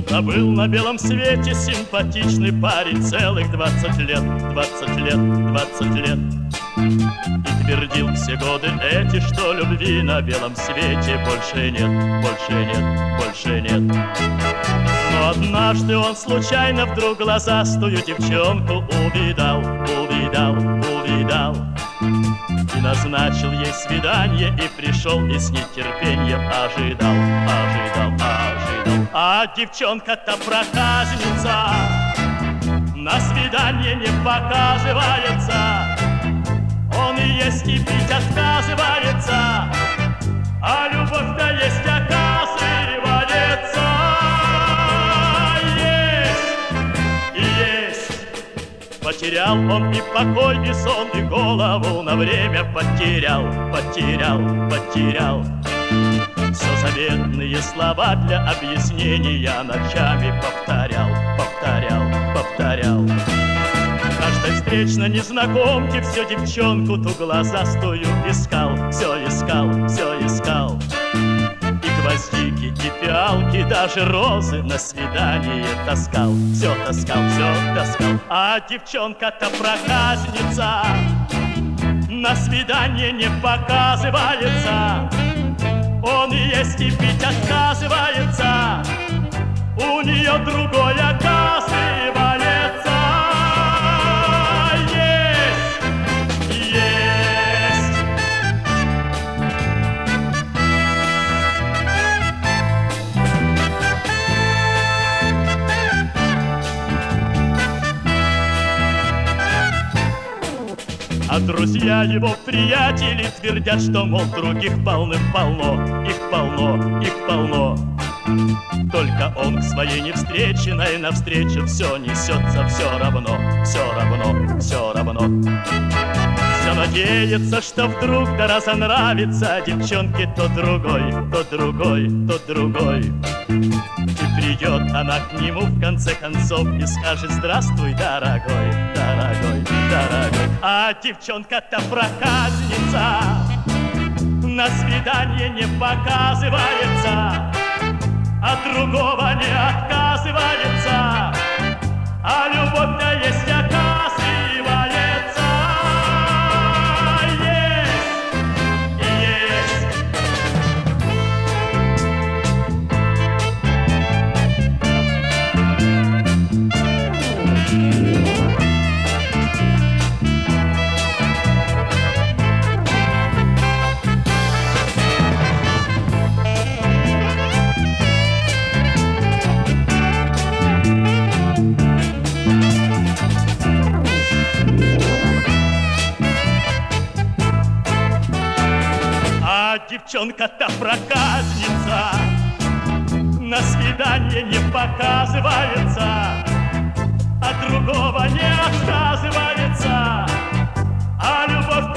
А был на белом свете симпатичный парень целых 20 лет, 20 лет, 20 лет. И твердил все годы эти, что любви на белом свете больше нет, больше нет, больше нет. Но однажды он случайно вдруг глазастую девчонку увидал, увидал, увидал. И назначил ей свидание, и пришел, и с нетерпением ожидал, ожидал, ожидал. А девчонка-то проказница, на свидание не показывается. Он и есть, и пить отказывается, а любовь-то есть, оказывается. Есть и есть. Потерял он и покой, и сон, и голову на время потерял, потерял, потерял. Все заветные слова для объяснения ночами повторял, повторял, повторял. Каждой встречной незнакомке все девчонку ту глазастую искал, все искал, все искал. И гвоздики, и фиалки, даже розы на свидание таскал, все таскал, все таскал. А девчонка-то проказница, на свидание не показывается. Он и есть, и пить отказывается, у нее другой оказывается. А друзья его, приятели, твердят, что, мол, других полным-полно, их полно, их полно. Только он к своей невстреченной навстречу все несется все равно, все равно, все равно. Все надеется, что вдруг да разонравится девчонке то другой, то другой, то другой. И придет она к нему в конце концов и скажет: здравствуй, дорогой, дорогой, дорогой. А девчонка-то проказница, на свидание не показывается, а другого не отказывается, а любовь-то есть, оказывается. Есть и есть. Девчонка-то проказница, на свидание не показывается, а другого не отказывается, а любовь